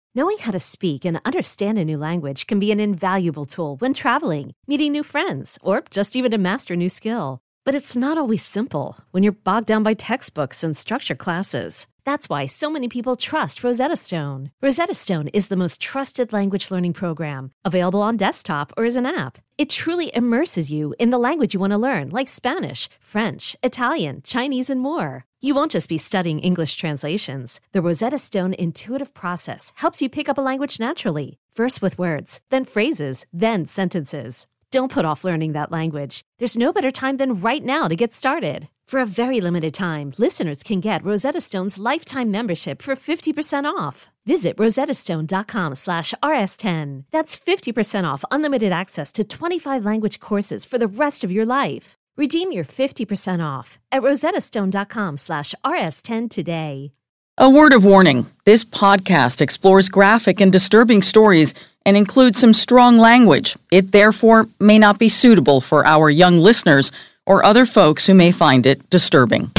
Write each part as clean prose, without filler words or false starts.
Knowing how to speak and understand a new language can be an invaluable tool when traveling, meeting new friends, or just even to master a new skill. But it's not always simple when you're bogged down by textbooks and structured classes. That's why so many people trust Rosetta Stone. Rosetta Stone is the most trusted language learning program, available on desktop or as an app. It truly immerses you in the language you want to learn, like Spanish, French, Italian, Chinese, and more. You won't just be studying English translations. The Rosetta Stone intuitive process helps you pick up a language naturally, first with words, then phrases, then sentences. Don't put off learning that language. There's no better time than right now to get started. For a very limited time, listeners can get Rosetta Stone's lifetime membership for 50% off. Visit rosettastone.com/rs10. That's 50% off unlimited access to 25 language courses for the rest of your life. Redeem your 50% off at rosettastone.com/rs10 today. A word of warning. This podcast explores graphic and disturbing stories and includes some strong language. It therefore may not be suitable for our young listeners or other folks who may find it disturbing.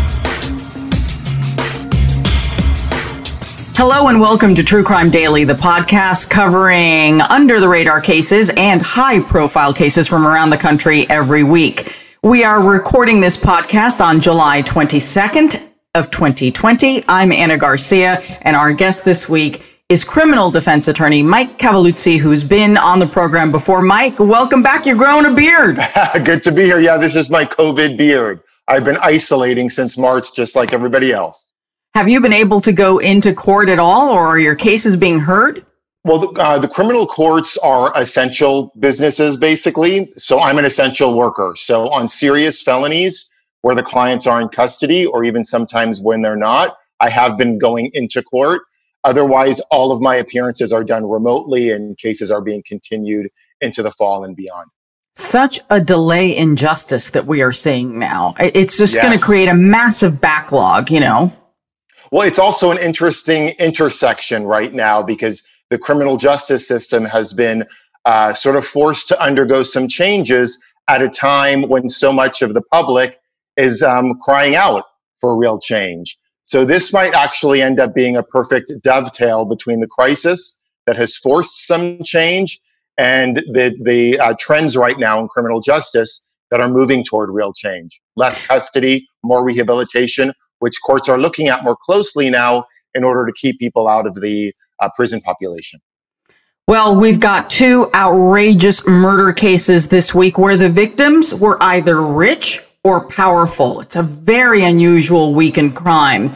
Hello and welcome to True Crime Daily, the podcast covering under-the-radar cases and high-profile cases from around the country every week. We are recording this podcast on July 22nd of 2020. I'm Anna Garcia, and our guest this week is criminal defense attorney Mike Cavaluzzi, who's been on the program before. Mike, welcome back. You're growing a beard. Good to be here. Yeah, this is my COVID beard. I've been isolating since March, just like everybody else. Have you been able to go into court at all, or are your cases being heard? Well, the criminal courts are essential businesses, basically. So I'm an essential worker. So on serious felonies where the clients are in custody, or even sometimes when they're not, I have been going into court. Otherwise, all of my appearances are done remotely and cases are being continued into the fall and beyond. Such a delay in justice that we are seeing now. It's just going to create a massive backlog, you know? Well, it's also an interesting intersection right now because the criminal justice system has been sort of forced to undergo some changes at a time when so much of the public is crying out for real change. So this might actually end up being a perfect dovetail between the crisis that has forced some change and the trends right now in criminal justice that are moving toward real change. Less custody, more rehabilitation, which courts are looking at more closely now in order to keep people out of the prison population. Well, we've got two outrageous murder cases this week where the victims were either rich or powerful. It's a very unusual week in crime.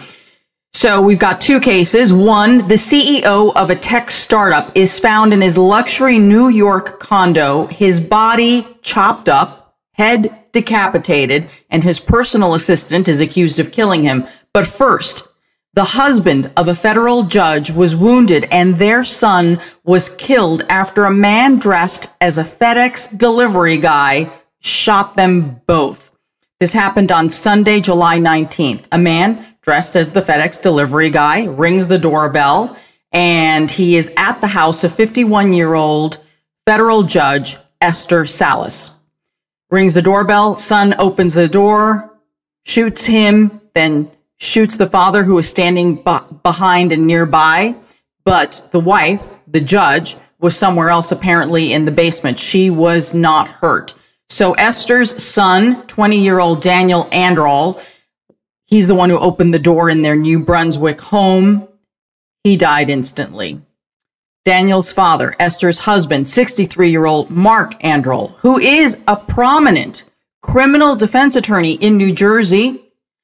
So we've got two cases. One, the CEO of a tech startup is found in his luxury New York condo, his body chopped up, head decapitated, and his personal assistant is accused of killing him. But first, the husband of a federal judge was wounded and their son was killed after a man dressed as a FedEx delivery guy shot them both. This happened on Sunday, July 19th. A man dressed as the FedEx delivery guy rings the doorbell, and he is at the house of 51-year-old federal judge Esther Salas. Rings the doorbell, son opens the door, shoots him, then shoots the father who is standing behind and nearby. But the wife, the judge, was somewhere else apparently in the basement. She was not hurt. So Esther's son, 20-year-old Daniel Anderl, he's the one who opened the door in their New Brunswick home. He died instantly. Daniel's father, Esther's husband, 63-year-old Mark Anderl, who is a prominent criminal defense attorney in New Jersey,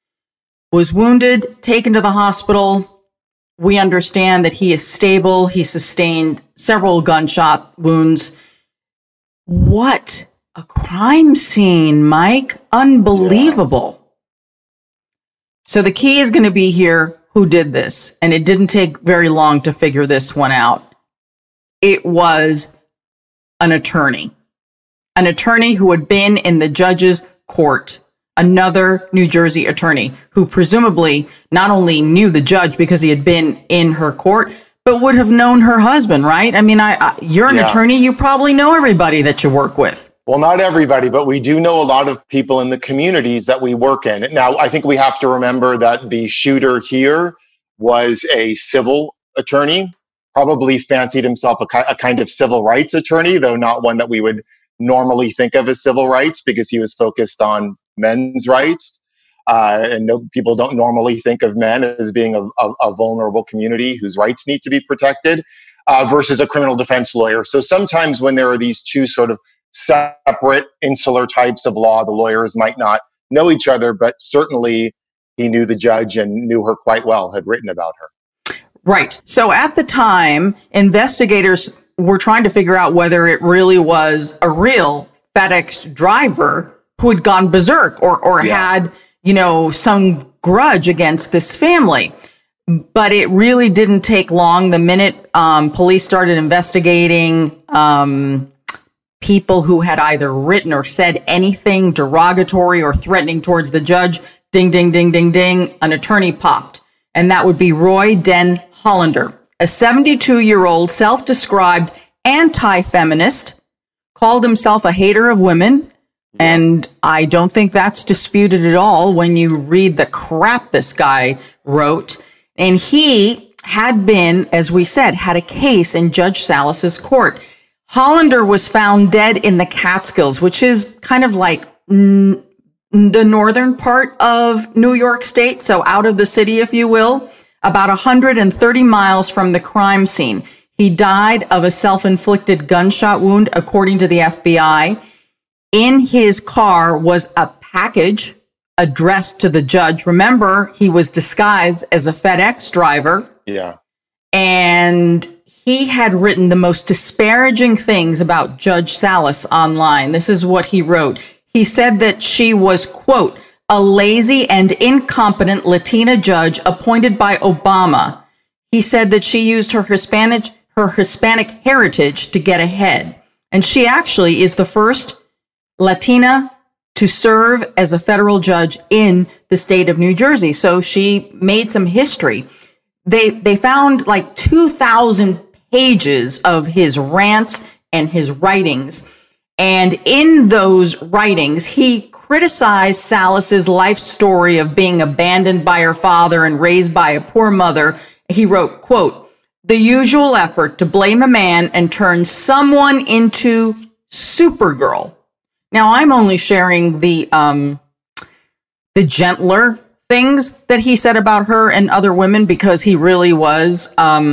was wounded, taken to the hospital. We understand that he is stable. He sustained several gunshot wounds. What a crime scene, Mike. Unbelievable. Yeah. So the key is going to be here, who did this? And it didn't take very long to figure this one out. It was an attorney who had been in the judge's court, another New Jersey attorney who presumably not only knew the judge because he had been in her court, but would have known her husband, right? I mean, you're an attorney. You probably know everybody that you work with. Well, not everybody, but we do know a lot of people in the communities that we work in. Now, I think we have to remember that the shooter here was a civil attorney. probably fancied himself a kind of civil rights attorney, though not one that we would normally think of as civil rights, because he was focused on men's rights. And people don't normally think of men as being a vulnerable community whose rights need to be protected, versus a criminal defense lawyer. So sometimes when there are these two sort of separate insular types of law, the lawyers might not know each other, but certainly he knew the judge and knew her quite well, had written about her. Right. So at the time, investigators were trying to figure out whether it really was a real FedEx driver who had gone berserk or had, some grudge against this family. But it really didn't take long. The minute police started investigating people who had either written or said anything derogatory or threatening towards the judge, ding, ding, ding, ding, ding, an attorney popped. And that would be Roy Den Hollander, a 72-year-old self-described anti-feminist, called himself a hater of women. And I don't think that's disputed at all when you read the crap this guy wrote. And he had been, as we said, had a case in Judge Salas's court. Hollander was found dead in the Catskills, which is kind of like the northern part of New York State, so out of the city, if you will, about 130 miles from the crime scene. He died of a self-inflicted gunshot wound, according to the FBI. In his car was a package addressed to the judge. Remember, he was disguised as a FedEx driver. Yeah. And he had written the most disparaging things about Judge Salas online. This is what he wrote. He said that she was, quote, a lazy and incompetent Latina judge appointed by Obama. He said that she used her Hispanic heritage to get ahead. And she actually is the first Latina to serve as a federal judge in the state of New Jersey. So she made some history. They found like 2,000 pages of his rants and his writings. And in those writings, he criticized Salas's life story of being abandoned by her father and raised by a poor mother. He wrote, quote, the usual effort to blame a man and turn someone into Supergirl. Now, I'm only sharing the gentler things that he said about her and other women because he really was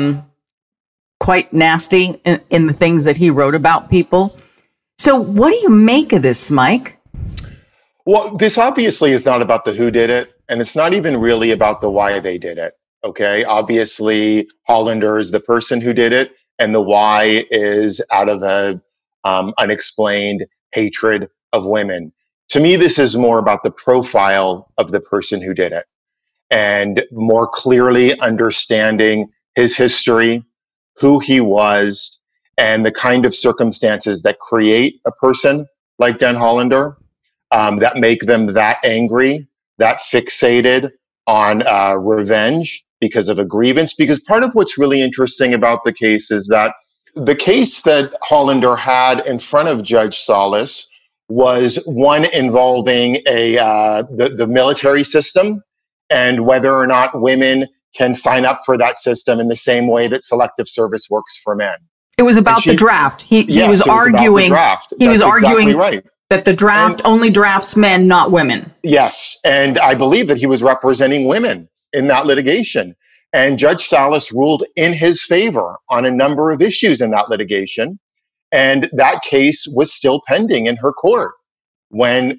quite nasty in the things that he wrote about people. So what do you make of this, Mike? Well, this obviously is not about the who did it, and it's not even really about the why they did it. Okay, obviously Hollander is the person who did it, and the why is out of a unexplained hatred of women. To me, this is more about the profile of the person who did it and more clearly understanding his history, who he was, and the kind of circumstances that create a person like Den Hollander, that make them that angry, that fixated on revenge because of a grievance. Because part of what's really interesting about the case is that the case that Hollander had in front of Judge Salas was one involving the military system and whether or not women can sign up for that system in the same way that selective service works for men. It was about the draft. He was arguing. He was arguing right. that the draft only drafts men, not women. Yes, and I believe that he was representing women in that litigation. And Judge Salas ruled in his favor on a number of issues in that litigation. And that case was still pending in her court when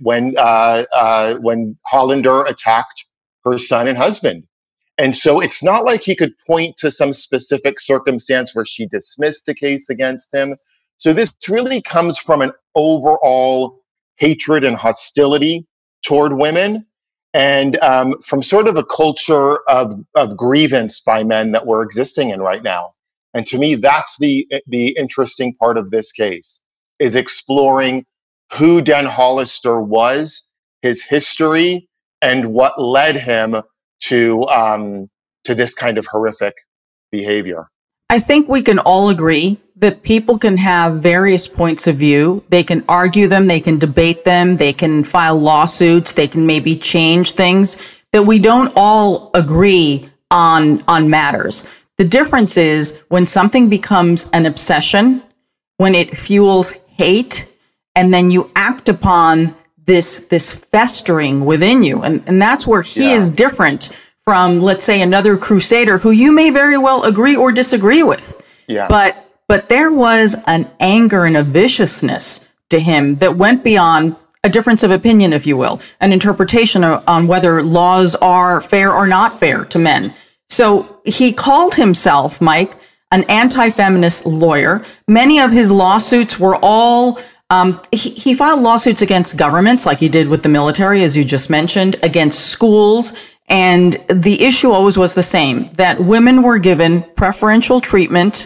Hollander attacked her son and husband. And so it's not like he could point to some specific circumstance where she dismissed a case against him. So this really comes from an overall hatred and hostility toward women, and from sort of a culture of grievance by men that we're existing in right now. And to me, that's the interesting part of this case, is exploring who Den Hollander was, his history, and what led him to this kind of horrific behavior. I think we can all agree that people can have various points of view. They can argue them, they can debate them, they can file lawsuits, they can maybe change things, that we don't all agree on matters. The difference is when something becomes an obsession, when it fuels hate, and then you act upon this festering within you. And that's where he is different from, let's say, another crusader who you may very well agree or disagree with. Yeah. But there was an anger and a viciousness to him that went beyond a difference of opinion, if you will, an interpretation on whether laws are fair or not fair to men. So he called himself, Mike, an anti-feminist lawyer. Many of his lawsuits were all, he filed lawsuits against governments, like he did with the military, as you just mentioned, against schools. And the issue always was the same, that women were given preferential treatment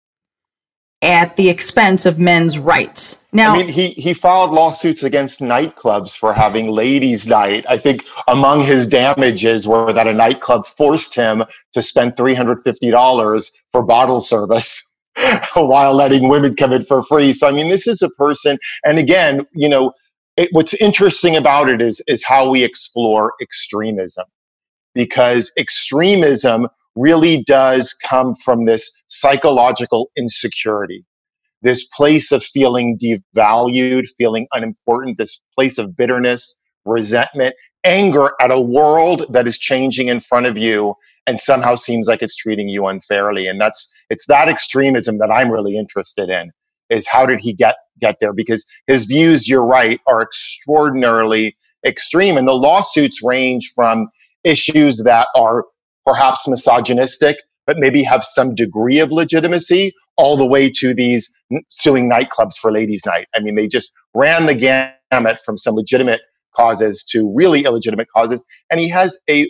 at the expense of men's rights. Now, I mean, he filed lawsuits against nightclubs for having ladies' night. I think among his damages were that a nightclub forced him to spend $350 for bottle service while letting women come in for free. So, I mean, this is a person, and again, you know, what's interesting about it is how we explore extremism, because extremism really does come from this psychological insecurity, this place of feeling devalued, feeling unimportant, this place of bitterness, resentment, anger at a world that is changing in front of you and somehow seems like it's treating you unfairly. And it's that extremism that I'm really interested in, is how did he get there? Because his views, you're right, are extraordinarily extreme. And the lawsuits range from issues that are perhaps misogynistic, but maybe have some degree of legitimacy, all the way to these suing nightclubs for ladies' night. I mean, they just ran the gamut from some legitimate causes to really illegitimate causes. And he has a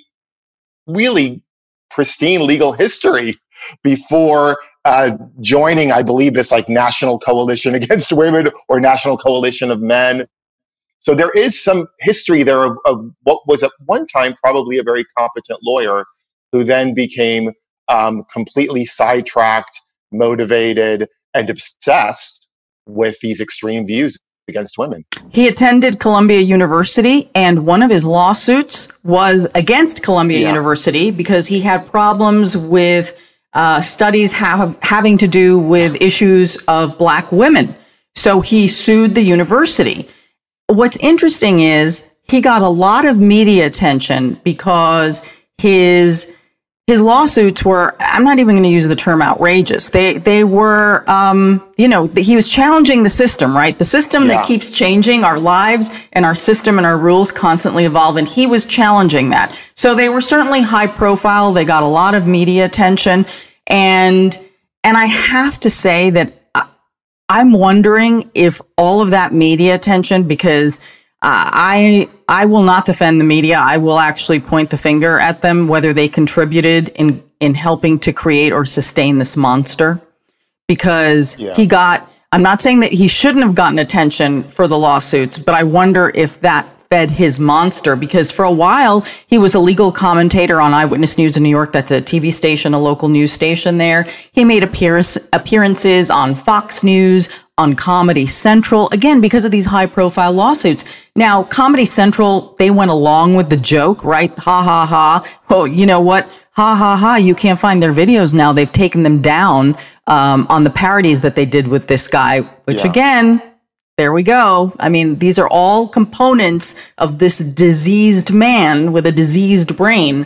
really pristine legal history before joining, I believe, this like National Coalition Against Women or National Coalition of Men. So there is some history there of what was at one time probably a very competent lawyer who then became completely sidetracked, motivated, and obsessed with these extreme views against women. He attended Columbia University, and one of his lawsuits was against Columbia University because he had problems with studies having to do with issues of Black women. So he sued the university. What's interesting is he got a lot of media attention because his lawsuits were, I'm not even going to use the term outrageous. They were, he was challenging the system, right? The system that keeps changing, our lives and our system and our rules constantly evolve. And he was challenging that. So they were certainly high profile. They got a lot of media attention. And I have to say that I'm wondering if all of that media attention, because I will not defend the media. I will actually point the finger at them, whether they contributed in helping to create or sustain this monster. Because I'm not saying that he shouldn't have gotten attention for the lawsuits, but I wonder if that fed his monster, because for a while he was a legal commentator on Eyewitness News in New York. That's a TV station, a local news station there. He made appearances on Fox News, on Comedy Central, again, because of these high profile lawsuits. Now, Comedy Central, they went along with the joke, right? Ha, ha, ha. Oh, you know what? Ha, ha, ha. You can't find their videos now. They've taken them down on the parodies that they did with this guy, which again, there we go. I mean, these are all components of this diseased man with a diseased brain.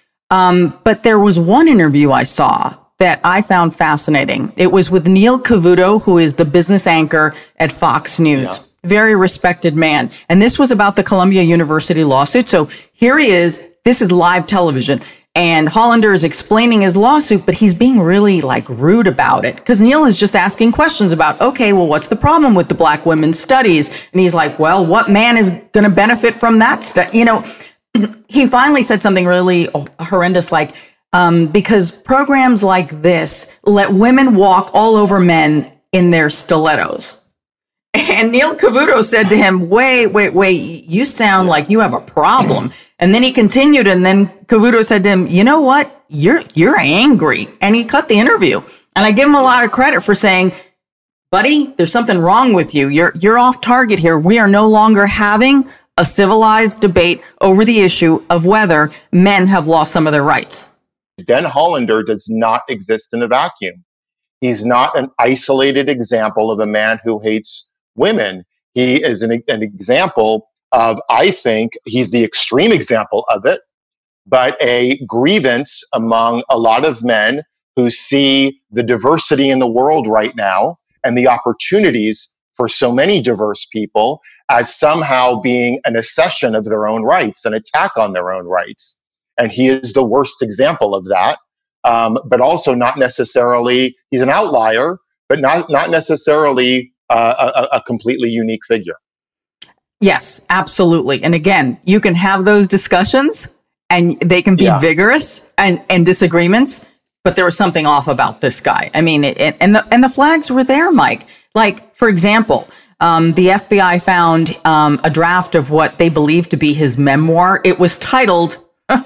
But there was one interview I saw that I found fascinating. It was with Neil Cavuto, who is the business anchor at Fox News. Yeah. Very respected man. And this was about the Columbia University lawsuit. So here he is. This is live television. And Hollander is explaining his lawsuit, but he's being really like rude about it. Because Neil is just asking questions about, okay, well, what's the problem with the Black women's studies? And he's like, well, what man is going to benefit from that study? You know, he finally said something really horrendous, like, because programs like this let women walk all over men in their stilettos. And Neil Cavuto said to him, wait, you sound like you have a problem. And then he continued, and then Cavuto said to him, you know what? You're angry. And he cut the interview. And I give him a lot of credit for saying, buddy, there's something wrong with you. You're off target here. We are no longer having a civilized debate over the issue of whether men have lost some of their rights. Den Hollander does not exist in a vacuum. He's not an isolated example of a man who hates women. He is an example of, I think, he's the extreme example of it, but a grievance among a lot of men who see the diversity in the world right now and the opportunities for so many diverse people as somehow being an accession of their own rights, an attack on their own rights. And he is the worst example of that. But also not necessarily, he's an outlier, but not necessarily a completely unique figure. Yes, absolutely. And again, you can have those discussions and they can be vigorous and disagreements, but there was something off about this guy. I mean, and the flags were there, Mike. Like, for example, the FBI found a draft of what they believed to be his memoir. It was titled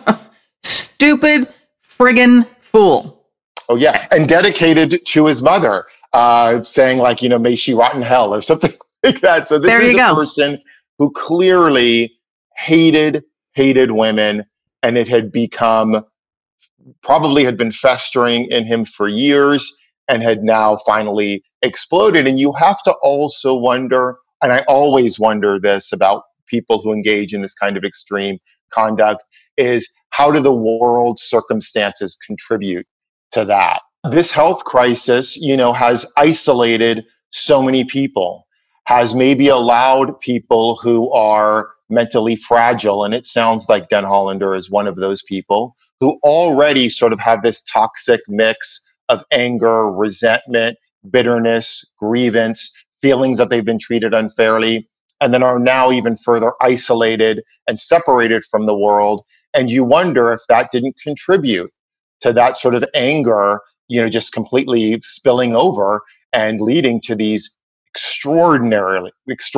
Stupid Friggin' Fool. Oh, yeah. And dedicated to his mother, saying like, may she rot in hell or something like that. So this is a person who clearly hated women, and it had probably had been festering in him for years and had now finally exploded. And you have to also wonder, and I always wonder this about people who engage in this kind of extreme conduct, is how do the world's circumstances contribute to that? This health crisis, has isolated so many people, has maybe allowed people who are mentally fragile, and it sounds like Den Hollander is one of those people, who already sort of have this toxic mix of anger, resentment, bitterness, grievance, feelings that they've been treated unfairly, and then are now even further isolated and separated from the world. And you wonder if that didn't contribute to that sort of anger, just completely spilling over and leading to these extraordinarily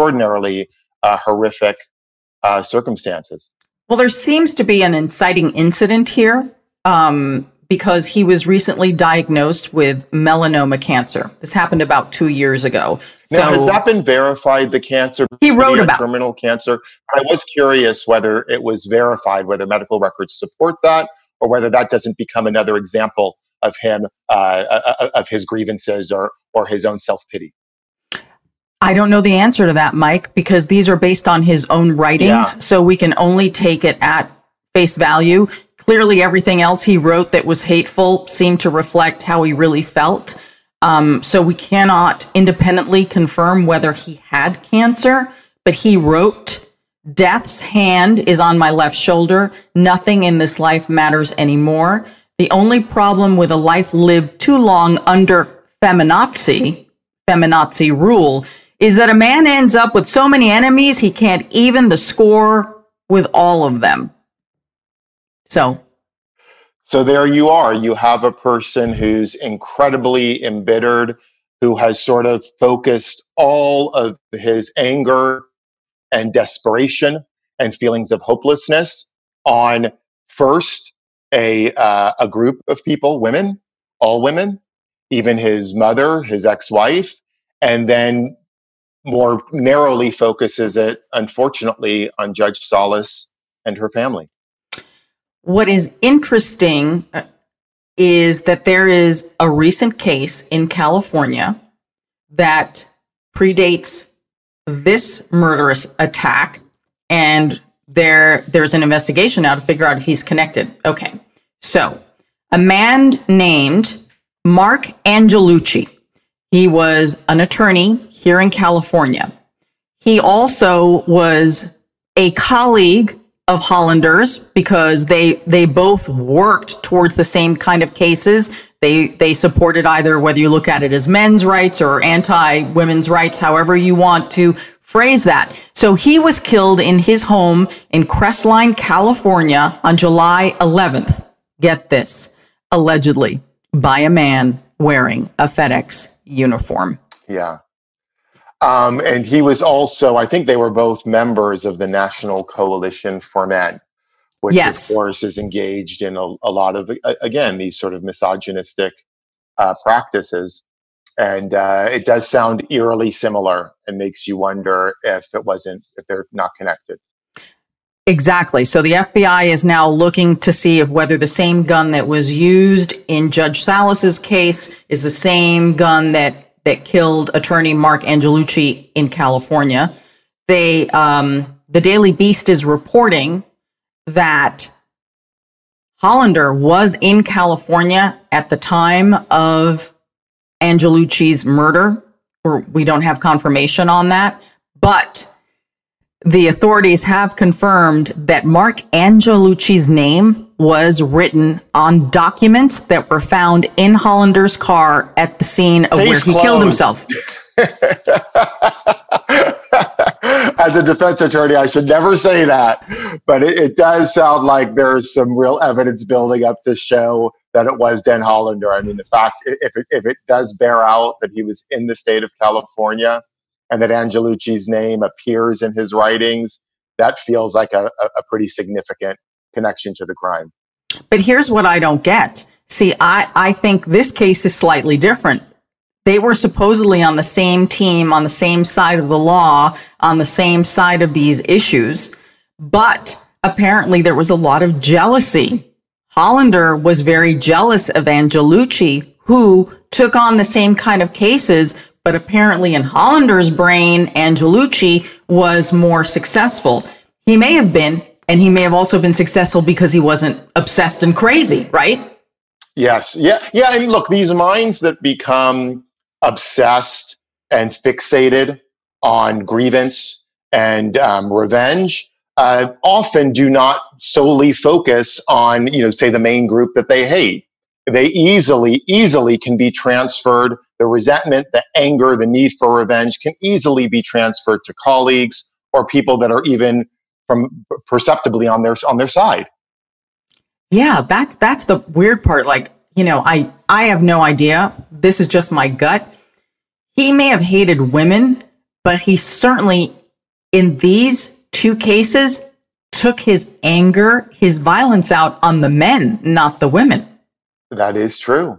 horrific circumstances. Well, there seems to be an inciting incident here because he was recently diagnosed with melanoma cancer. This happened about 2 years ago. Now, has that been verified, the cancer? He wrote about terminal cancer. I was curious whether it was verified, whether medical records support that, or whether that doesn't become another example of him, of his grievances or his own self-pity. I don't know the answer to that, Mike, because these are based on his own writings, so we can only take it at face value. Clearly, everything else he wrote that was hateful seemed to reflect how he really felt. So we cannot independently confirm whether he had cancer, but he wrote, "Death's hand is on my left shoulder. Nothing in this life matters anymore. The only problem with a life lived too long under feminazi rule, is that a man ends up with so many enemies he can't even the score with all of them." So there you are. You have a person who's incredibly embittered, who has sort of focused all of his anger and desperation and feelings of hopelessness on first a group of people, women, all women, even his mother, his ex-wife, and then more narrowly focuses it, unfortunately, on Judge Salas and her family. What is interesting is that there is a recent case in California that predates this murderous attack, and there's an investigation now to figure out if he's connected. Okay, so a man named Mark Angelucci, he was an attorney here in California. He also was a colleague of Hollander's because they both worked towards the same kind of cases. They supported either, whether you look at it as men's rights or anti-women's rights, however you want to phrase that. So he was killed in his home in Crestline, California on July 11th. Get this, allegedly by a man wearing a FedEx uniform. Yeah. And he was also, I think they were both members of the National Coalition for Men, which of course is engaged in a lot of, again, these sort of misogynistic practices. And it does sound eerily similar and makes you wonder if they're not connected. Exactly. So the FBI is now looking to see if whether the same gun that was used in Judge Salas's case is the same gun that killed attorney Mark Angelucci in California. The Daily Beast is reporting that Hollander was in California at the time of Angelucci's murder. We don't have confirmation on that, but the authorities have confirmed that Mark Angelucci's name was written on documents that were found in Hollander's car at the scene of where he killed himself. As a defense attorney, I should never say that, but it does sound like there's some real evidence building up to show that it was Den Hollander. I mean, the fact, if it does bear out that he was in the state of California and that Angelucci's name appears in his writings, that feels like a pretty significant connection to the crime. But here's what I don't get. See, I think this case is slightly different. They were supposedly on the same team, on the same side of the law, on the same side of these issues, but apparently there was a lot of jealousy. Hollander was very jealous of Angelucci, who took on the same kind of cases, but apparently in Hollander's brain, Angelucci was more successful. He may have been, and he may have also been successful because he wasn't obsessed and crazy, right? Yes. Yeah. And look, these minds that become obsessed and fixated on grievance and revenge often do not solely focus on, say the main group that they hate. They easily can be transferred. The resentment, the anger, the need for revenge can easily be transferred to colleagues or people that are even perceptibly on their side. Yeah, that's the weird part. Like, I have no idea. This is just my gut. He may have hated women, but he certainly, in these two cases, took his anger, his violence out on the men, not the women. That is true.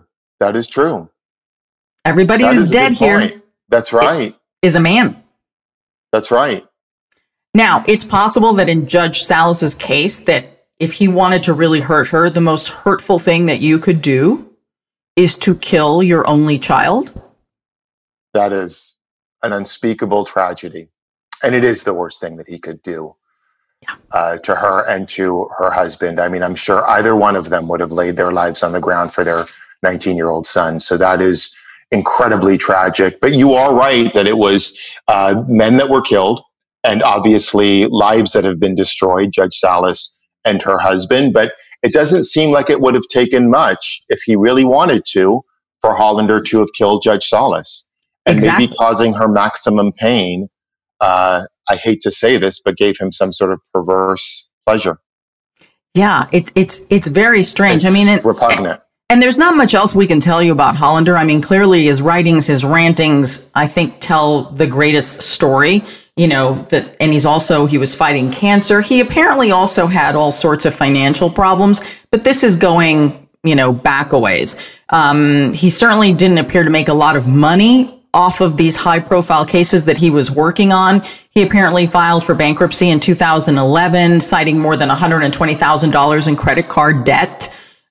Everybody who's dead here. That's right. Is a man. That's right. Now, it's possible that in Judge Salas's case, that if he wanted to really hurt her, the most hurtful thing that you could do is to kill your only child. That is an unspeakable tragedy. And it is the worst thing that he could do to her and to her husband. I mean, I'm sure either one of them would have laid their lives on the ground for their 19-year-old son. So that is incredibly tragic. But you are right that it was men that were killed and obviously lives that have been destroyed, Judge Salas and her husband. But it doesn't seem like it would have taken much, if he really wanted to, for Hollander to have killed Judge Salas. And exactly. Maybe causing her maximum pain. I hate to say this, but gave him some sort of perverse pleasure. Yeah, it's very strange. It's repugnant. And there's not much else we can tell you about Hollander. I mean, clearly his writings, his rantings, I think tell the greatest story, and he was fighting cancer. He apparently also had all sorts of financial problems, but this is going, back a ways. He certainly didn't appear to make a lot of money off of these high profile cases that he was working on. He apparently filed for bankruptcy in 2011, citing more than $120,000 in credit card debt.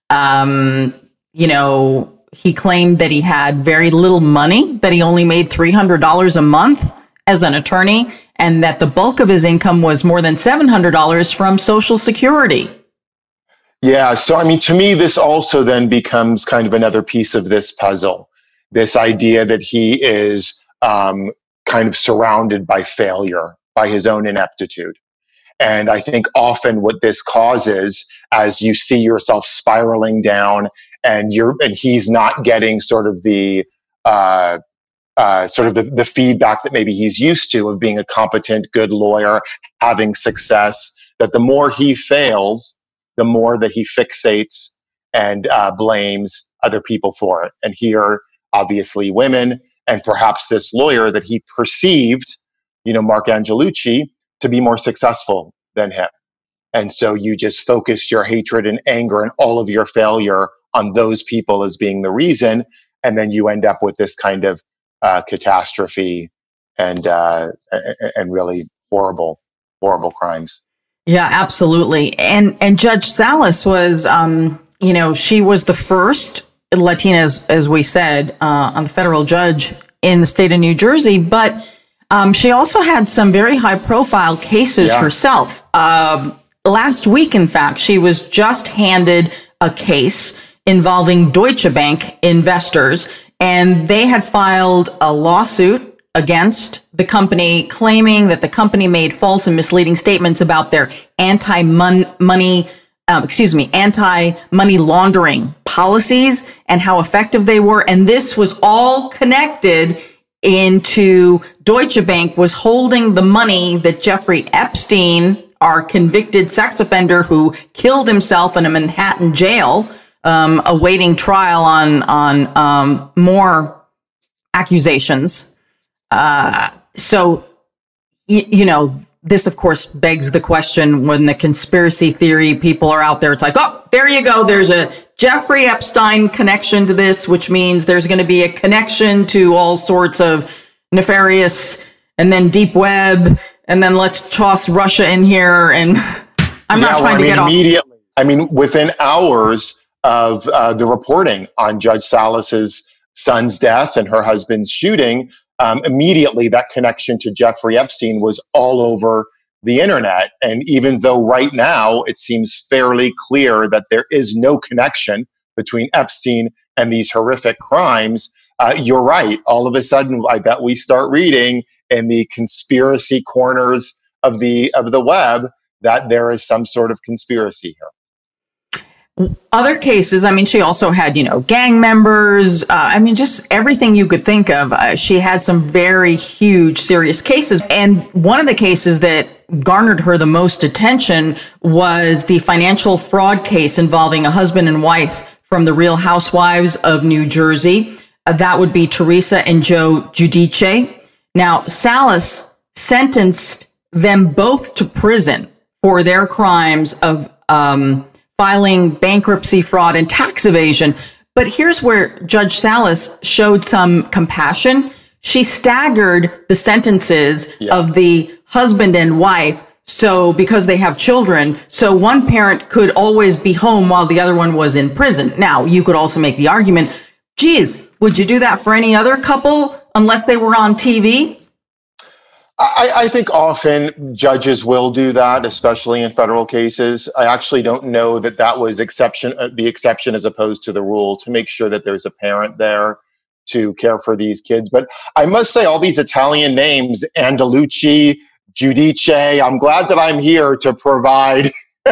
He claimed that he had very little money, that he only made $300 a month as an attorney, and that the bulk of his income was more than $700 from Social Security. Yeah. So, to me, this also then becomes kind of another piece of this puzzle. This idea that he is kind of surrounded by failure, by his own ineptitude. And I think often what this causes, as you see yourself spiraling down and he's not getting sort of the feedback that maybe he's used to of being a competent, good lawyer, having success, that the more he fails, the more that he fixates and blames other people for it. And here, obviously women, and perhaps this lawyer that he perceived, Mark Angelucci, to be more successful than him. And so you just focused your hatred and anger and all of your failure on those people as being the reason. And then you end up with this kind of catastrophe and really horrible crimes. Yeah, absolutely. And Judge Salas was, she was the first Latina, as we said, on the federal judge in the state of New Jersey, but she also had some very high profile cases herself. Last week, in fact, she was just handed a case involving Deutsche Bank investors, and they had filed a lawsuit against the company, claiming that the company made false and misleading statements about their anti-money laundering policies and how effective they were. And this was all connected into Deutsche Bank was holding the money that Jeffrey Epstein, our convicted sex offender who killed himself in a Manhattan jail, awaiting trial on more accusations. So, this, of course, begs the question when the conspiracy theory people are out there. It's like, oh, there you go. There's a Jeffrey Epstein connection to this, which means there's going to be a connection to all sorts of nefarious and then deep web. And then let's toss Russia in here. And I'm not trying to get off. Immediately. I mean, within hours of the reporting on Judge Salas's son's death and her husband's shooting, immediately that connection to Jeffrey Epstein was all over the internet. And even though right now it seems fairly clear that there is no connection between Epstein and these horrific crimes, you're right. All of a sudden, I bet we start reading in the conspiracy corners of the web that there is some sort of conspiracy here. Other cases, she also had, gang members, just everything you could think of. She had some very huge, serious cases. And one of the cases that garnered her the most attention was the financial fraud case involving a husband and wife from the Real Housewives of New Jersey. That would be Teresa and Joe Giudice. Now, Salas sentenced them both to prison for their crimes of filing bankruptcy, fraud, and tax evasion. But here's where Judge Salas showed some compassion. She staggered the sentences of the husband and wife, so because they have children, so one parent could always be home while the other one was in prison. Now, you could also make the argument, geez, would you do that for any other couple unless they were on TV? I think often judges will do that, especially in federal cases. I actually don't know that was the exception as opposed to the rule, to make sure that there's a parent there to care for these kids. But I must say, all these Italian names, Andalucci, Giudice, I'm glad that I'm here to provide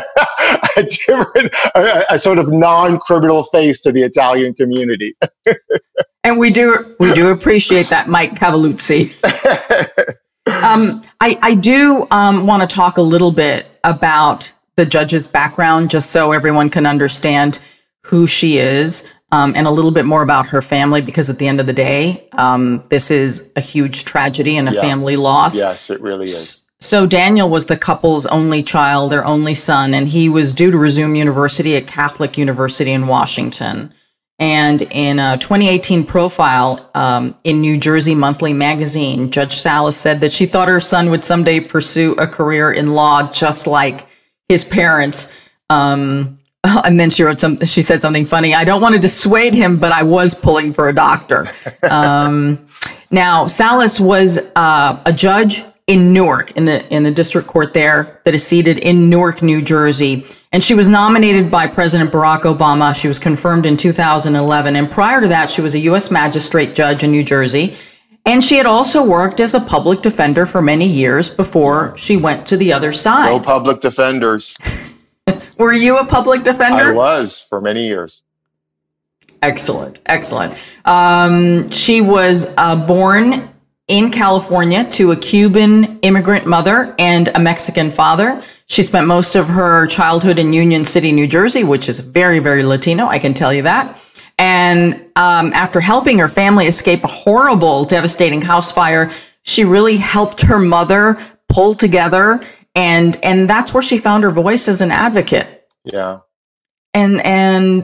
a sort of non-criminal face to the Italian community. And we do appreciate that, Mike Cavaluzzi. I do want to talk a little bit about the judge's background, just so everyone can understand who she is, and a little bit more about her family, because at the end of the day, this is a huge tragedy and a family loss. Yes, it really is. So Daniel was the couple's only child, their only son, and he was due to resume university at Catholic University in Washington. And in a 2018 profile in New Jersey Monthly magazine, Judge Salas said that she thought her son would someday pursue a career in law just like his parents. And then she said something funny. I don't want to dissuade him, but I was pulling for a doctor. Now, Salas was a judge in Newark, in the district court there that is seated in Newark, New Jersey. And she was nominated by President Barack Obama. She was confirmed in 2011. And prior to that, she was a U.S. magistrate judge in New Jersey. And she had also worked as a public defender for many years before she went to the other side. No public defenders. Were you a public defender? I was for many years. Excellent. She was born in California to a Cuban immigrant mother and a Mexican father. She spent most of her childhood in Union City, New Jersey, which is very, very Latino, I can tell you that. And after helping her family escape a horrible, devastating house fire, she really helped her mother pull together. And that's where she found her voice as an advocate. Yeah. And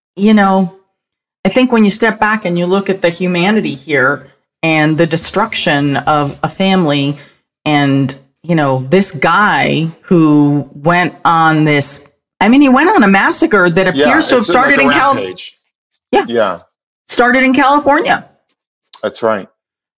I think when you step back and you look at the humanity here and the destruction of a family and, this guy who went on this, he went on a massacre that appears to have started in California. Yeah. Started in California. That's right.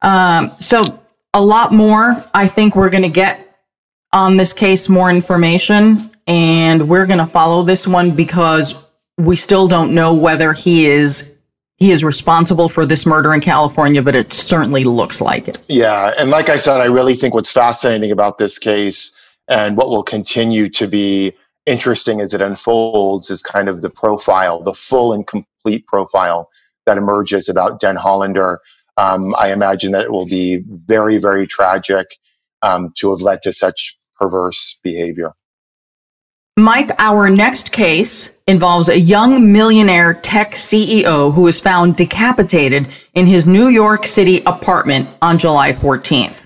So a lot more, I think we're going to get on this case, more information, and we're going to follow this one because we still don't know whether he is responsible for this murder in California, but it certainly looks like it. Yeah. And like I said, I really think what's fascinating about this case and what will continue to be interesting as it unfolds is kind of the profile, the full and complete profile that emerges about Den Hollander. I imagine that it will be very, very tragic to have led to such perverse behavior. Mike, our next case involves a young millionaire tech CEO who was found decapitated in his New York City apartment on July 14th.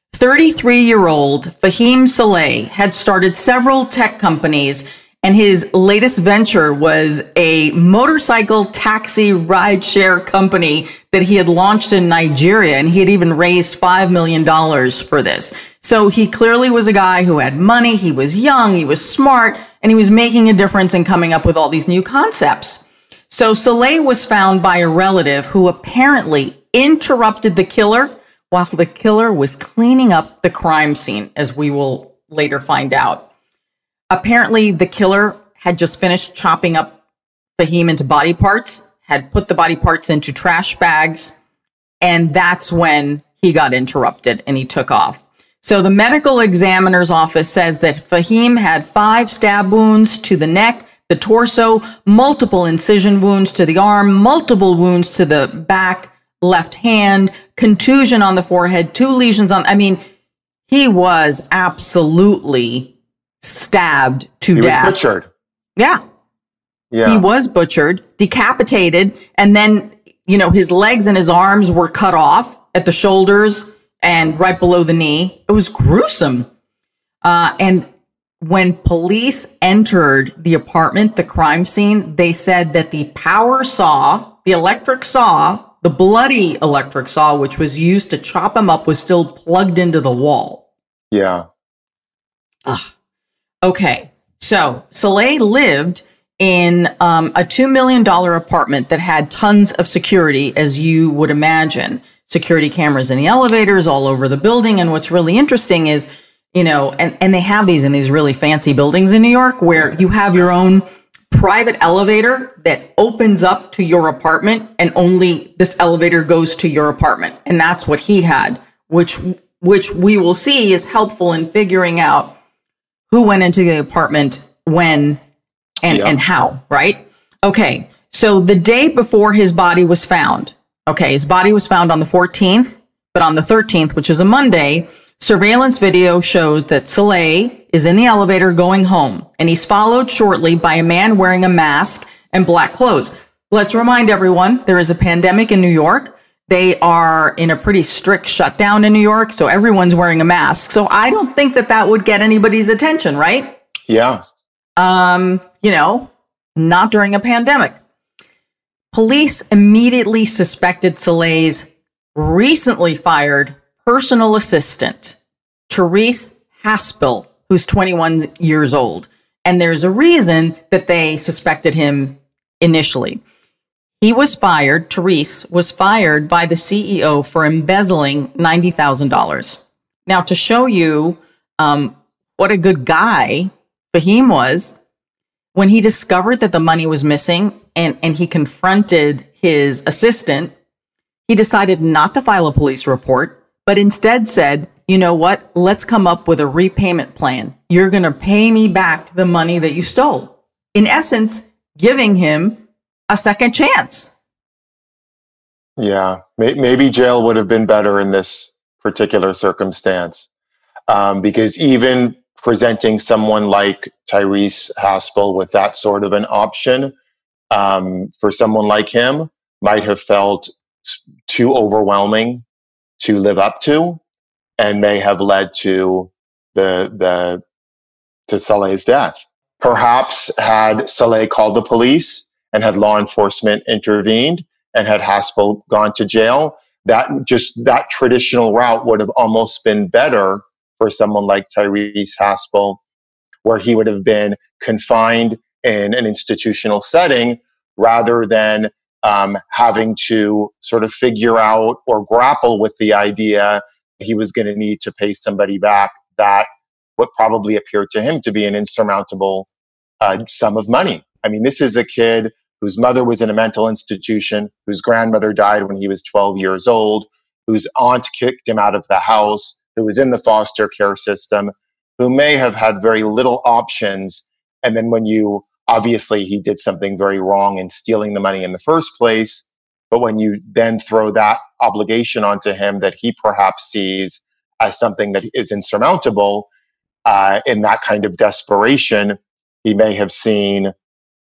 33-year-old Fahim Saleh had started several tech companies, and his latest venture was a motorcycle taxi rideshare company that he had launched in Nigeria, and he had even raised $5 million for this. So he clearly was a guy who had money, he was young, he was smart, and he was making a difference and coming up with all these new concepts. So Saleh was found by a relative who apparently interrupted the killer while the killer was cleaning up the crime scene, as we will later find out. Apparently, the killer had just finished chopping up Fahim into body parts, had put the body parts into trash bags, and that's when he got interrupted and he took off. So the medical examiner's office says that Fahim had 5 stab wounds to the neck, the torso, multiple incision wounds to the arm, multiple wounds to the back, left hand, contusion on the forehead, 2 lesions on, he was absolutely stabbed to death. He was butchered. Yeah. He was butchered, decapitated, and then, his legs and his arms were cut off at the shoulders and right below the knee. It was gruesome. And when police entered the apartment, the crime scene, they said that the power saw, the electric saw, the bloody electric saw, which was used to chop him up, was still plugged into the wall. Yeah. Okay. So Saleh lived in a $2 million apartment that had tons of security, as you would imagine. Security cameras in the elevators all over the building. And what's really interesting is, and they have these in these really fancy buildings in New York where you have your own private elevator that opens up to your apartment, and only this elevator goes to your apartment. And that's what he had, which we will see is helpful in figuring out who went into the apartment when and how, right? Okay. So the day before his body was found, his body was found on the 14th, but on the 13th, which is a Monday, surveillance video shows that Saleh is in the elevator going home, and he's followed shortly by a man wearing a mask and black clothes. Let's remind everyone, there is a pandemic in New York. They are in a pretty strict shutdown in New York, so everyone's wearing a mask. So I don't think that would get anybody's attention, right? Yeah. Not during a pandemic. Police immediately suspected Saleh's recently fired personal assistant, Therese Haspel, who's 21 years old. And there's a reason that they suspected him initially. Therese was fired by the CEO for embezzling $90,000. Now, to show you what a good guy Fahim was, when he discovered that the money was missing and he confronted his assistant, he decided not to file a police report, but instead said, you know what, let's come up with a repayment plan. You're going to pay me back the money that you stole. In essence, giving him a second chance. Yeah, maybe jail would have been better in this particular circumstance, because even presenting someone like Therese Haspel with that sort of an option for someone like him might have felt too overwhelming to live up to, and may have led to to Saleh's death. Perhaps had Saleh called the police and had law enforcement intervened and had Haspel gone to jail, that traditional route would have almost been better for someone like Tyrese Haspel, where he would have been confined in an institutional setting rather than having to sort of figure out or grapple with the idea he was going to need to pay somebody back that what probably appeared to him to be an insurmountable sum of money. I mean, this is a kid whose mother was in a mental institution, whose grandmother died when he was 12 years old, whose aunt kicked him out of the house, who was in the foster care system, who may have had very little options. And then obviously he did something very wrong in stealing the money in the first place. But when you then throw that obligation onto him that he perhaps sees as something that is insurmountable, in that kind of desperation, he may have seen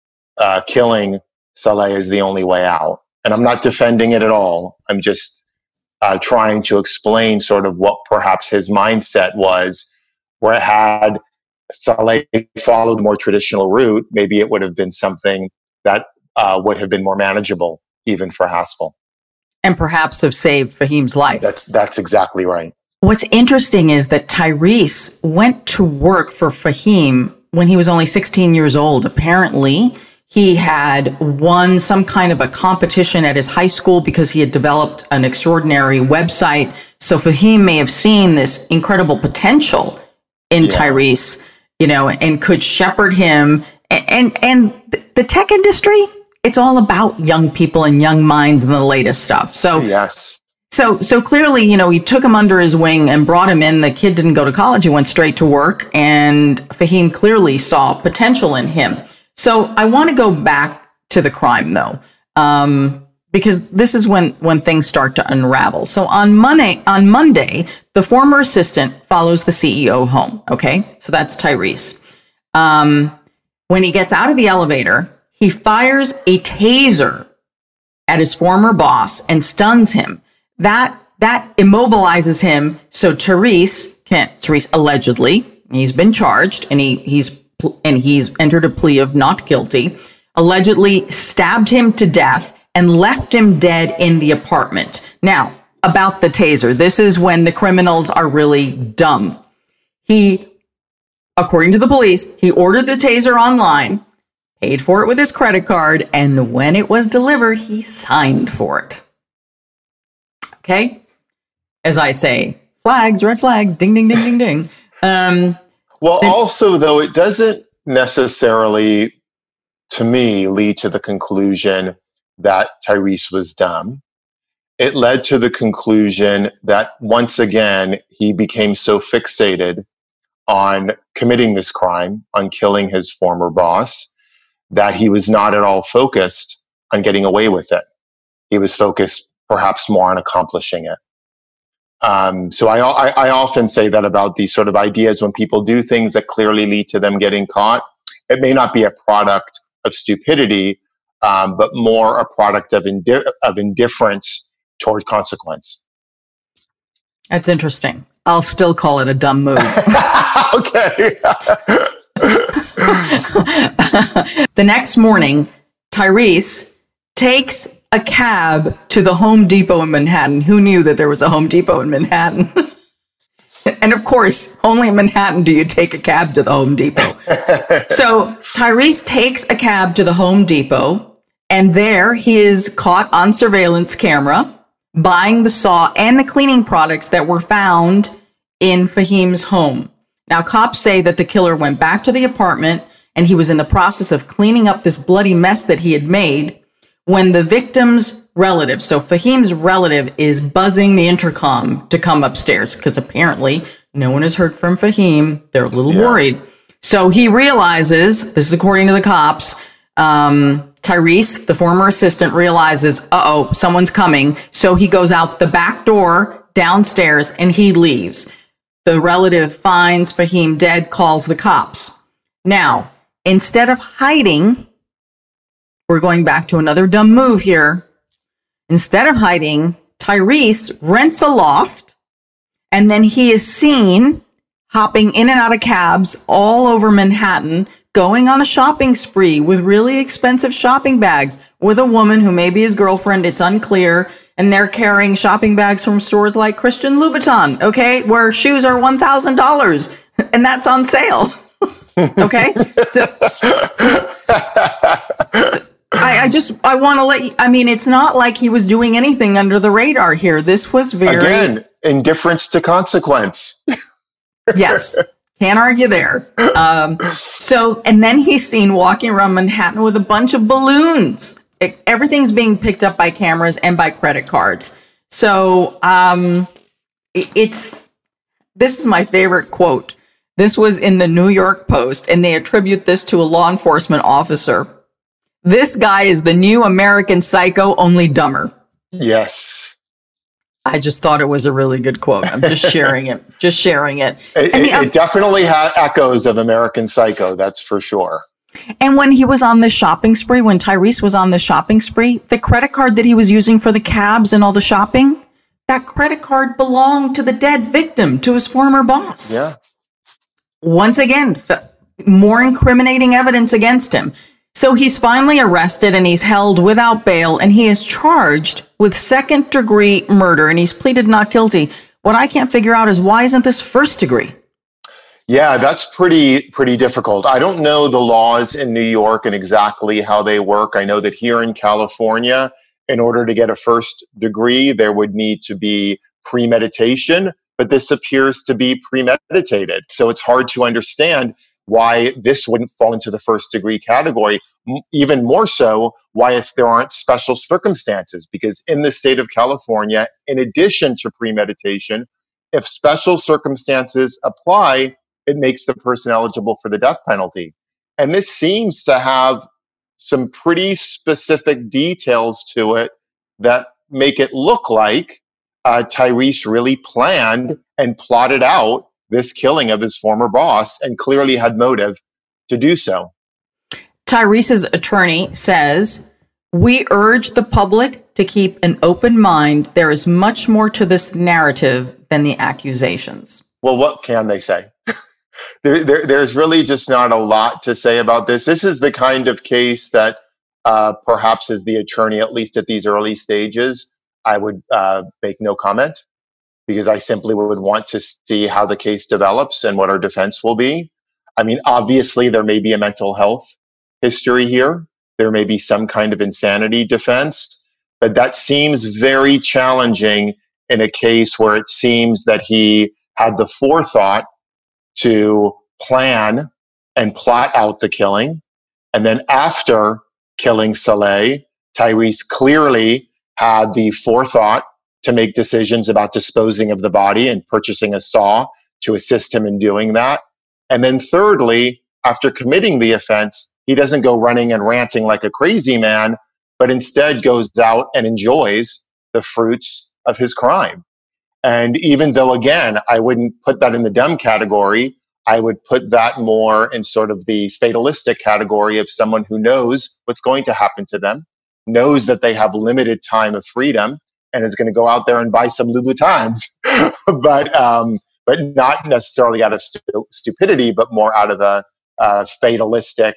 killing Saleh as the only way out. And I'm not defending it at all. I'm just trying to explain sort of what perhaps his mindset was, where had Saleh followed the more traditional route, maybe it would have been something that would have been more manageable even for Haspel. And perhaps have saved Fahim's life. That's exactly right. What's interesting is that Tyrese went to work for Fahim when he was only 16 years old. Apparently, he had won some kind of a competition at his high school because he had developed an extraordinary website. So Fahim may have seen this incredible potential in Tyrese, and could shepherd him. And the tech industry, it's all about young people and young minds and the latest stuff. So yes. So clearly, he took him under his wing and brought him in. The kid didn't go to college. He went straight to work. And Fahim clearly saw potential in him. So I want to go back to the crime, though, because this is when things start to unravel. So on Monday, the former assistant follows the CEO home. Okay, so that's Tyrese. When he gets out of the elevator, he fires a taser at his former boss and stuns him. That immobilizes him. So Tyrese allegedly, he's been charged and he's entered a plea of not guilty, allegedly stabbed him to death and left him dead in the apartment. Now, about the taser, this is when the criminals are really dumb. According to the police, he ordered the taser online, paid for it with his credit card, and when it was delivered, he signed for it. Okay? As I say, flags, red flags, ding, ding, ding, ding, ding. Also, though, it doesn't necessarily, to me, lead to the conclusion that Tyrese was dumb. It led to the conclusion that, once again, he became so fixated on committing this crime, on killing his former boss, that he was not at all focused on getting away with it. He was focused perhaps more on accomplishing it. So I often say that about these sort of ideas when people do things that clearly lead to them getting caught. It may not be a product of stupidity, but more a product of indifference toward consequence. That's interesting. I'll still call it a dumb move. Okay. The next morning, Tyrese takes a cab to the Home Depot in Manhattan. Who knew that there was a Home Depot in Manhattan? And of course, only in Manhattan do you take a cab to the Home Depot. So Tyrese takes a cab to the Home Depot, and there he is caught on surveillance camera buying the saw and the cleaning products that were found in Fahim's home. Now, cops say that the killer went back to the apartment and he was in the process of cleaning up this bloody mess that he had made when the victim's relative, so Fahim's relative, is buzzing the intercom to come upstairs because apparently no one has heard from Fahim. They're a little worried. So he realizes, this is according to the cops, Tyrese, the former assistant, realizes, someone's coming. So he goes out the back door downstairs and he leaves. The relative finds Fahim dead, calls the cops. Now, instead of hiding, we're going back to another dumb move here. Instead of hiding, Tyrese rents a loft, and then he is seen hopping in and out of cabs all over Manhattan, going on a shopping spree with really expensive shopping bags with a woman who may be his girlfriend. It's unclear. and they're carrying shopping bags from stores like Christian Louboutin, okay, where shoes are $1,000 and that's on sale. Okay. I want to let you, I mean, it's not like he was doing anything under the radar here. This was very. Again, indifference to consequence. Yes. Can't argue there. And then he's seen walking around Manhattan with a bunch of balloons. Everything's being picked up by cameras and by credit cards. So this is my favorite quote. This was in the New York Post, and they attribute this to a law enforcement officer. This guy is the new American Psycho, only dumber. Yes. I just thought it was a really good quote. I'm just sharing it. It definitely has echoes of American Psycho, that's for sure. And when he was on the shopping spree, when Tyrese was on the shopping spree, the credit card that he was using for the cabs and all the shopping, that credit card belonged to the dead victim, to his former boss. Yeah. Once again, more incriminating evidence against him. So he's finally arrested and he's held without bail, and he is charged with second-degree murder, and he's pleaded not guilty. What I can't figure out is, why isn't this first degree? Yeah, that's pretty difficult. I don't know the laws in New York and exactly how they work. I know that here in California, in order to get a first degree, there would need to be premeditation, but this appears to be premeditated. So it's hard to understand why this wouldn't fall into the first degree category. Even more so, why there aren't special circumstances, because in the state of California, in addition to premeditation, if special circumstances apply, it makes the person eligible for the death penalty. And this seems to have some pretty specific details to it that make it look like Tyrese really planned and plotted out this killing of his former boss and clearly had motive to do so. Tyrese's attorney says, "We urge the public to keep an open mind. There is much more to this narrative than the accusations." Well, what can they say? There's really just not a lot to say about this. This is the kind of case that perhaps as the attorney, at least at these early stages, I would make no comment, because I simply would want to see how the case develops and what our defense will be. I mean, obviously, there may be a mental health history here. There may be some kind of insanity defense, but that seems very challenging in a case where it seems that he had the forethought to plan and plot out the killing. And then after killing Saleh, Tyrese clearly had the forethought to make decisions about disposing of the body and purchasing a saw to assist him in doing that. And then thirdly, after committing the offense, he doesn't go running and ranting like a crazy man, but instead goes out and enjoys the fruits of his crime. And even though, again, I wouldn't put that in the dumb category, I would put that more in sort of the fatalistic category of someone who knows what's going to happen to them, knows that they have limited time of freedom, and is going to go out there and buy some Louboutins, but not necessarily out of stupidity, but more out of a fatalistic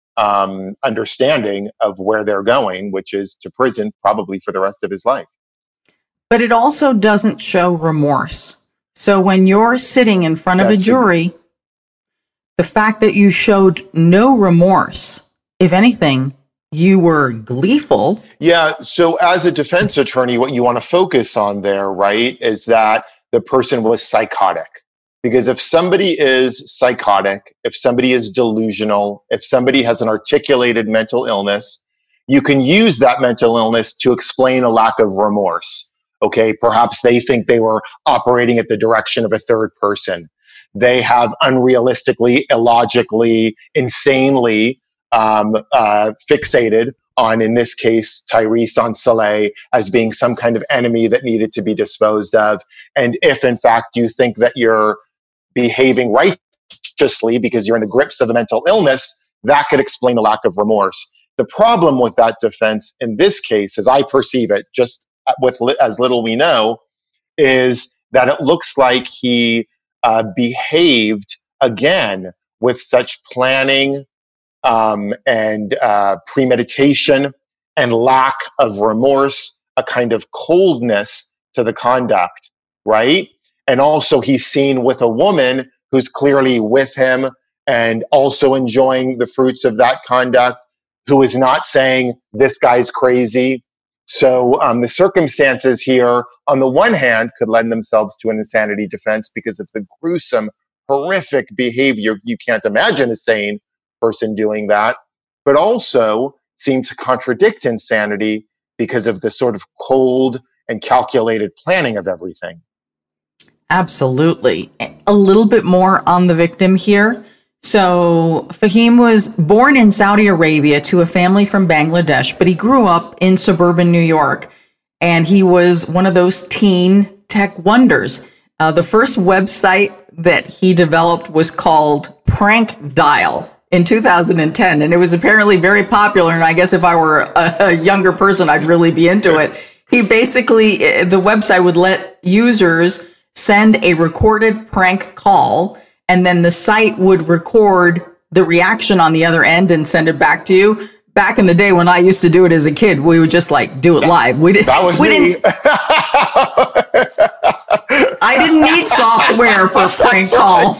understanding of where they're going, which is to prison probably for the rest of his life. But it also doesn't show remorse. So when you're sitting in front of a jury, the fact that you showed no remorse, if anything, you were gleeful. Yeah. So as a defense attorney, what you want to focus on there, right, is that the person was psychotic. Because if somebody is psychotic, if somebody is delusional, if somebody has an articulated mental illness, you can use that mental illness to explain a lack of remorse. Okay, perhaps they think they were operating at the direction of a third person. They have unrealistically, illogically, insanely fixated on, in this case, Tyrese, on Saleh as being some kind of enemy that needed to be disposed of. And if, in fact, you think that you're behaving righteously because you're in the grips of the mental illness, that could explain the lack of remorse. The problem with that defense in this case, as I perceive it, just with as little we know, is that it looks like he behaved again with such planning and premeditation and lack of remorse a kind of coldness to the conduct, right? And also he's seen with a woman who's clearly with him and also enjoying the fruits of that conduct, who is not saying, this guy's crazy. So the circumstances here, on the one hand, could lend themselves to an insanity defense because of the gruesome, horrific behavior. You can't imagine a sane person doing that, but also seem to contradict insanity because of the sort of cold and calculated planning of everything. Absolutely. A little bit more on the victim here. So Fahim was born in Saudi Arabia to a family from Bangladesh, but he grew up in suburban New York, and he was one of those teen tech wonders. The first website that he developed was called Prank Dial in 2010, and it was apparently very popular, and I guess if I were a younger person, I'd really be into it. He basically, the website would let users send a recorded prank call, and then the site would record the reaction on the other end and send it back to you. Back in the day when I used to do it as a kid, we would just like do it live. I didn't need software for a prank call.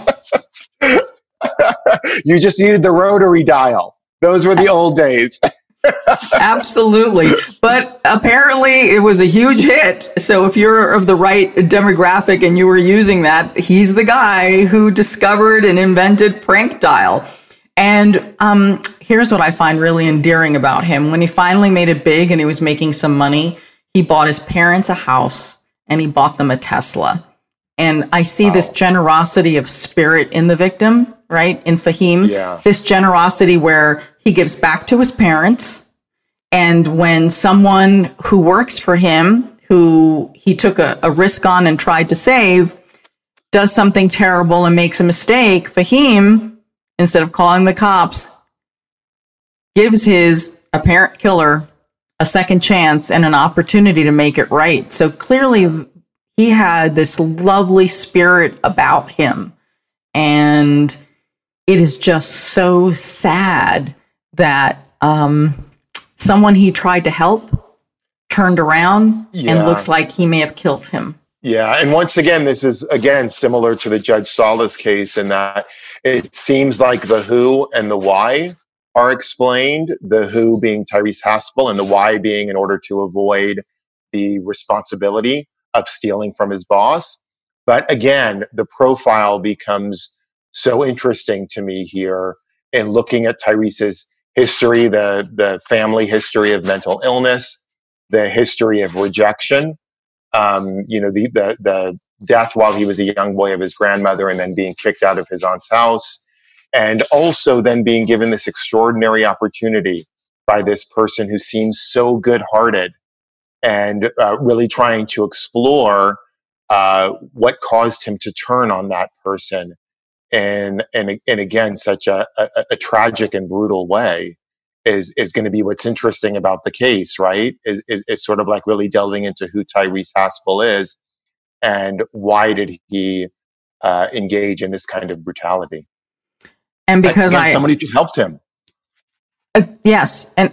You just needed the rotary dial. Those were the old days. Absolutely. But apparently it was a huge hit. So if you're of the right demographic and you were using that, he's the guy who discovered and invented Prank Dial. And here's what I find really endearing about him. When he finally made it big and he was making some money, he bought his parents a house and he bought them a Tesla. And I see this generosity of spirit in the victim, right? In Fahim, this generosity where he gives back to his parents. And when someone who works for him, who he took a risk on and tried to save, does something terrible and makes a mistake, Fahim, instead of calling the cops, gives his apparent killer a second chance and an opportunity to make it right. So clearly he had this lovely spirit about him. And it is just so sad that someone he tried to help turned around and looks like he may have killed him. Yeah. And once again, this is, again, similar to the Judge Salas case in that it seems like the who and the why are explained, the who being Tyrese Haspel and the why being in order to avoid the responsibility of stealing from his boss. But again, the profile becomes so interesting to me here in looking at Tyrese's history, the family history of mental illness, the history of rejection, the death while he was a young boy of his grandmother and then being kicked out of his aunt's house, and also then being given this extraordinary opportunity by this person who seems so good-hearted and really trying to explore what caused him to turn on that person in again, such a tragic and brutal way is going to be what's interesting about the case, right? Is sort of like really delving into who Tyrese Haspel is and why did he engage in this kind of brutality. And because somebody helped him. Yes. And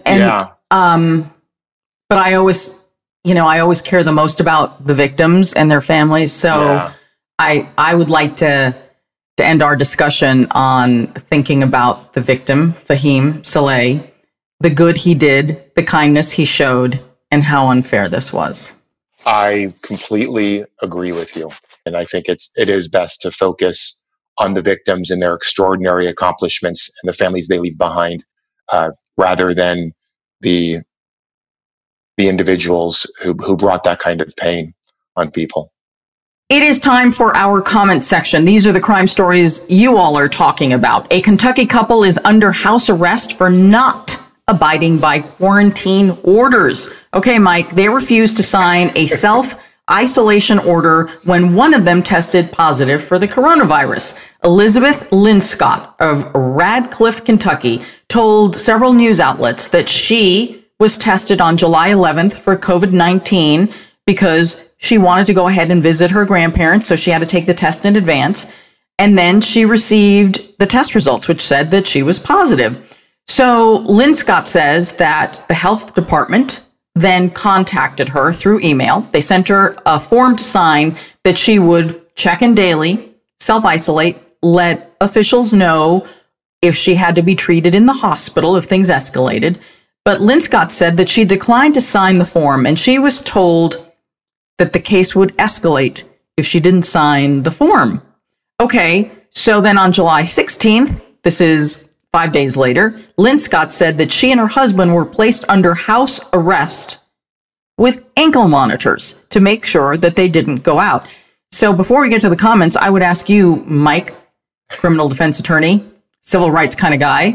but I always care the most about the victims and their families. So I would like to end our discussion on thinking about the victim, Fahim Saleh, the good he did, the kindness he showed, and how unfair this was. I completely agree with you. And I think it is best to focus on the victims and their extraordinary accomplishments and the families they leave behind, rather than the individuals who brought that kind of pain on people. It is time for our comment section. These are the crime stories you all are talking about. A Kentucky couple is under house arrest for not abiding by quarantine orders. Okay, Mike, they refused to sign a self-isolation order when one of them tested positive for the coronavirus. Elizabeth Linscott of Radcliffe, Kentucky, told several news outlets that she was tested on July 11th for COVID-19 because she wanted to go ahead and visit her grandparents, so she had to take the test in advance. And then she received the test results, which said that she was positive. So Linscott says that the health department then contacted her through email. They sent her a form to sign that she would check in daily, self-isolate, let officials know if she had to be treated in the hospital if things escalated. But Linscott said that she declined to sign the form, and she was told that the case would escalate if she didn't sign the form. Okay, so then on July 16th, this is 5 days later, Linscott said that she and her husband were placed under house arrest with ankle monitors to make sure that they didn't go out. So before we get to the comments, I would ask you, Mike, criminal defense attorney, civil rights kind of guy,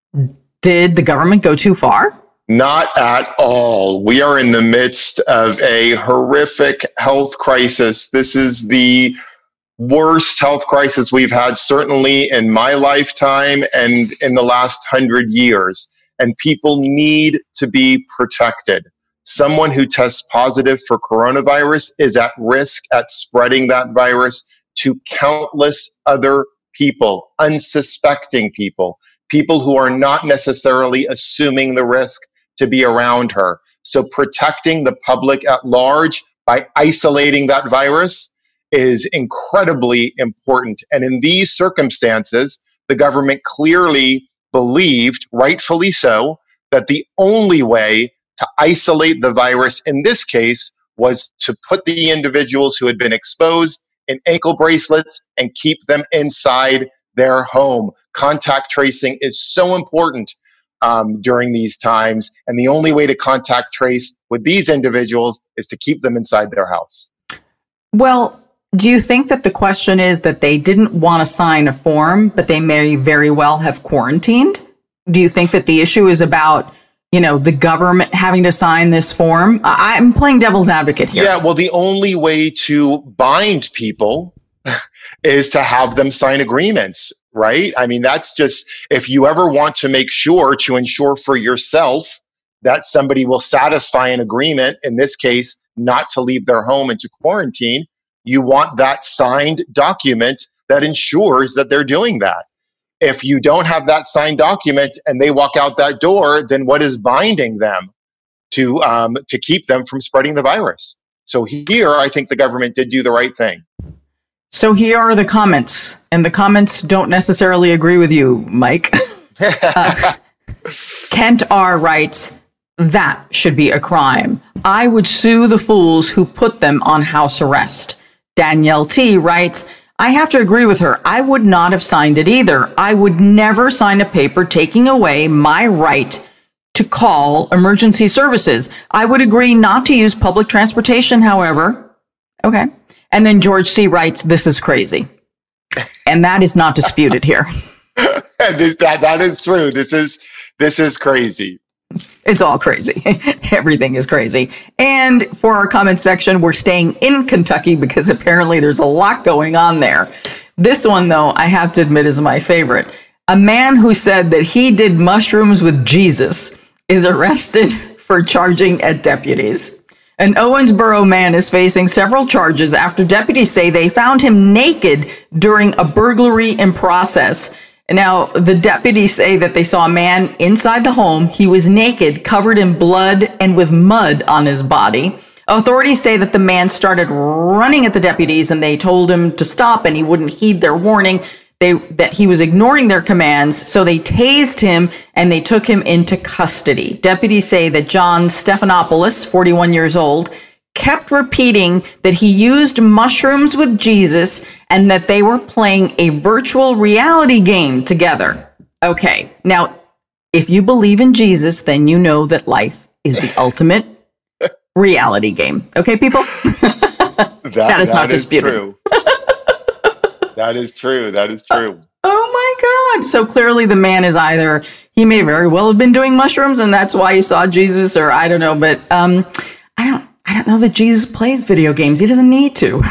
did the government go too far? Not at all. We are in the midst of a horrific health crisis. This is the worst health crisis we've had, certainly in my lifetime and in the last 100 years. And people need to be protected. Someone who tests positive for coronavirus is at risk at spreading that virus to countless other people, unsuspecting people, people who are not necessarily assuming the risk to be around her. So protecting the public at large by isolating that virus is incredibly important. And in these circumstances, the government clearly believed, rightfully so, that the only way to isolate the virus in this case was to put the individuals who had been exposed in ankle bracelets and keep them inside their home. Contact tracing is so important during these times. And the only way to contact trace with these individuals is to keep them inside their house. Well, do you think that the question is that they didn't want to sign a form, but they may very well have quarantined? Do you think that the issue is about, the government having to sign this form? I'm playing devil's advocate here. Yeah, well, the only way to bind people is to have them sign agreements, right? I mean, that's just, if you ever want to make sure to ensure for yourself that somebody will satisfy an agreement, in this case, not to leave their home and to quarantine, you want that signed document that ensures that they're doing that. If you don't have that signed document and they walk out that door, then what is binding them to keep them from spreading the virus? So here, I think the government did do the right thing. So here are the comments, and the comments don't necessarily agree with you, Mike. Kent R. writes, that should be a crime. I would sue the fools who put them on house arrest. Danielle T. writes, I have to agree with her. I would not have signed it either. I would never sign a paper taking away my right to call emergency services. I would agree not to use public transportation, however. Okay. And then George C. writes, this is crazy. And that is not disputed here. That is true. This is crazy. It's all crazy. Everything is crazy. And for our comment section, we're staying in Kentucky because apparently there's a lot going on there. This one, though, I have to admit is my favorite. A man who said that he did mushrooms with Jesus is arrested for charging at deputies. An Owensboro man is facing several charges after deputies say they found him naked during a burglary in process. Now, the deputies say that they saw a man inside the home. He was naked, covered in blood, and with mud on his body. Authorities say that the man started running at the deputies, and they told him to stop, and he wouldn't heed their warning. That he was ignoring their commands, so they tased him and they took him into custody. Deputies say that John Stephanopoulos, 41 years old, kept repeating that he used mushrooms with Jesus and that they were playing a virtual reality game together. Okay, now, if you believe in Jesus, then you know that life is the ultimate reality game. Okay, people? that is not disputed. True. That is true. That is true. Oh my God. So clearly the man is either, he may very well have been doing mushrooms and that's why he saw Jesus, or I don't know, but I don't know that Jesus plays video games. He doesn't need to.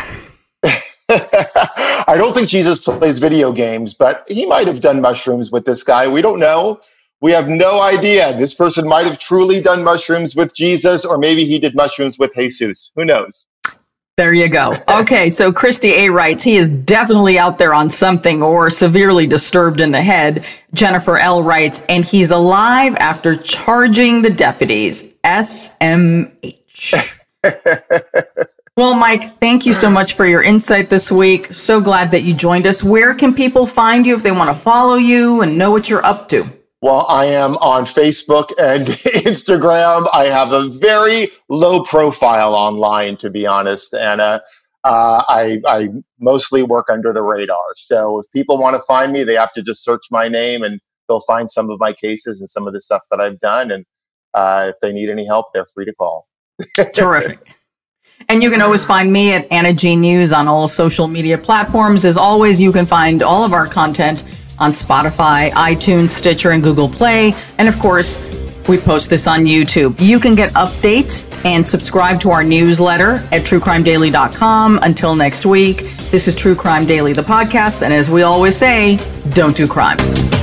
I don't think Jesus plays video games, but he might have done mushrooms with this guy. We don't know. We have no idea. This person might have truly done mushrooms with Jesus, or maybe he did mushrooms with Jesus. Who knows? There you go. Okay, so Christy A. writes, he is definitely out there on something or severely disturbed in the head. Jennifer L. writes, and he's alive after charging the deputies. SMH. Well, Mike, thank you so much for your insight this week. So glad that you joined us. Where can people find you if they want to follow you and know what you're up to? Well, I am on Facebook and Instagram. I have a very low profile online, to be honest, and I mostly work under the radar. So if people want to find me, they have to just search my name, and they'll find some of my cases and some of the stuff that I've done. And if they need any help, they're free to call. Terrific. And you can always find me at Anna G News on all social media platforms. As always, you can find all of our content on Spotify, iTunes, Stitcher, and Google Play. And of course, we post this on YouTube. You can get updates and subscribe to our newsletter at truecrimedaily.com. Until next week, this is True Crime Daily, the podcast. And as we always say, don't do crime.